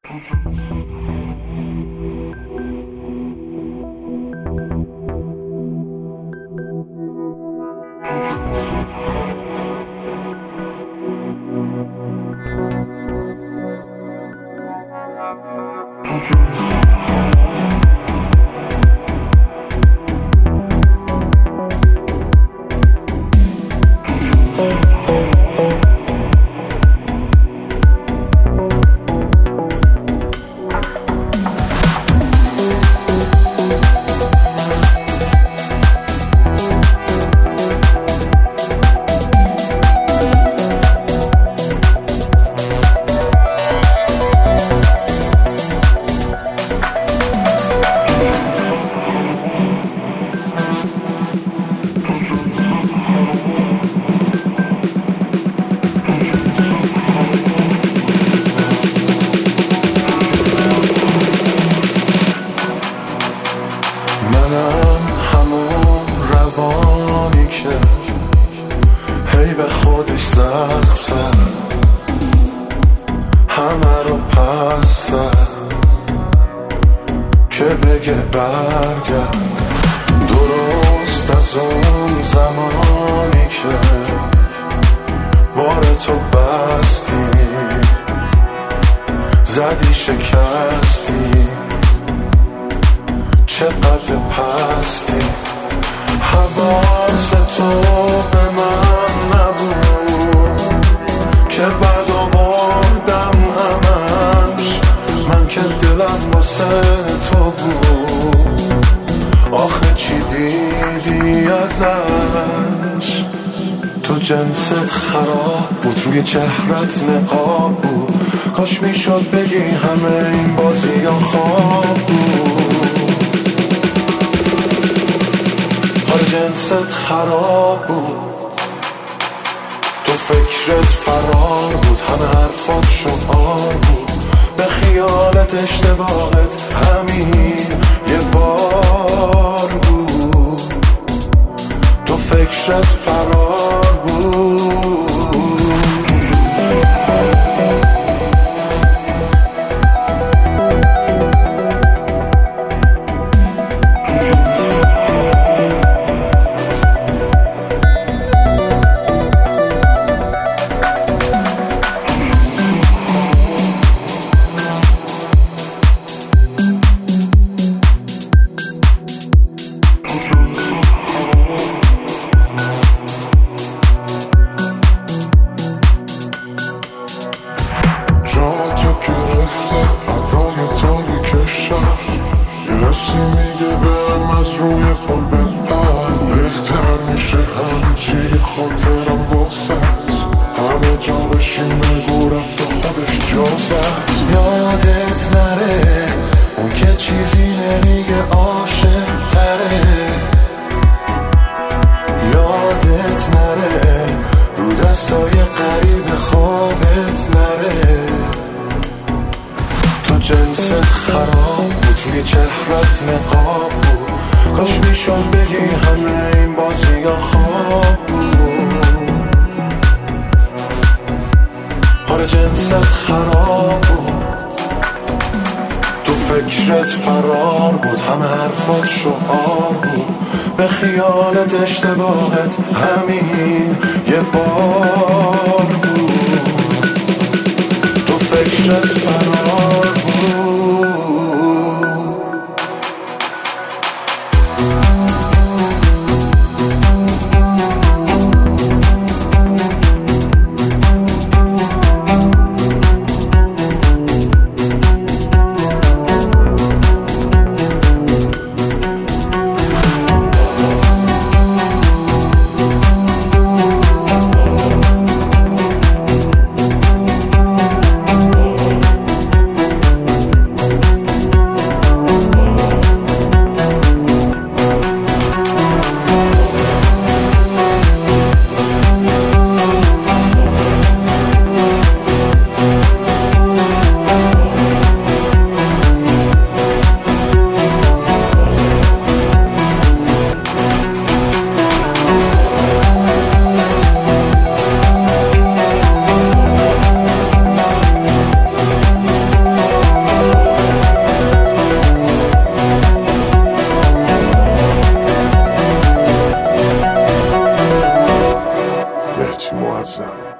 منم همون روانی که هی به خودش زخم زد، همه رو پس زد که بگه برگرد. درست از اون زمانی که بار تو بستی، زدی شکستی، چقدر پستی. حواس تو به من نبود که بد آوردم همش، من که دلم واسه تو بود. آخه چی دیدی ازش؟ تو جنست خراب بود، روی چهرت نقاب بود. کاش میشد بگی همه این بازی ها خواب بود. جنست خراب بود، تو فکرت فرار بود، همه حرفات شعار بود. به خیالت اشتباهت همین یه بار بود، تو فکرت فرار بود. کسی میگه برم از روی پل بپر، بهتر میشه همچی خاطرم واسط. همه جا بشین بگو رفت خودش جا زد. یادت نره اون که چیزی نمیگه عاشق تره. یادت نره رو دستای قریب خوابت نره. تو جنست خراب بود، روی چهرت نقاب بود. کاش میشد بگی همه این بازی ها خواب بود. آره جنست خراب بود، تو فکرت فرار بود، همه حرفات شعار بود. به خیالت اشتباهت همین یه بار بود، تو فکرت فرار بود. حیاتی معظم.